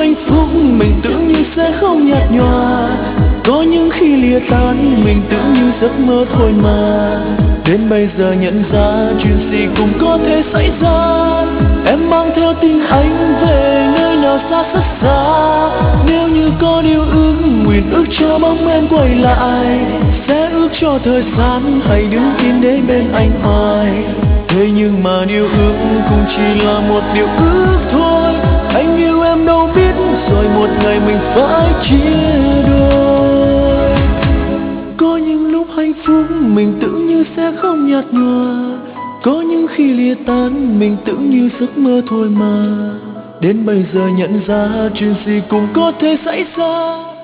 hạnh phúc mình tưởng như sẽ không nhạt nhòa, có những khi lìa tan mình tưởng như giấc mơ thôi mà. Đến bây giờ nhận ra chuyện gì cũng có thể xảy ra. Em mang theo tình anh về nơi nào xa rất xa. Nếu như có điều ước, nguyện ước cho bóng em quay lại. Sẽ ước cho thời gian hãy đứng yên để bên anh hoài. Thế nhưng mà điều ước cũng chỉ là một điều ước thôi. Anh yêu em đâu biết rồi một ngày mình phải chia đôi. Có những lúc hạnh phúc mình tưởng như sẽ không nhạt nhòa, có những khi lìa tan mình tưởng như giấc mơ thôi mà. Đến bây giờ nhận ra chuyện gì cũng có thể xảy ra.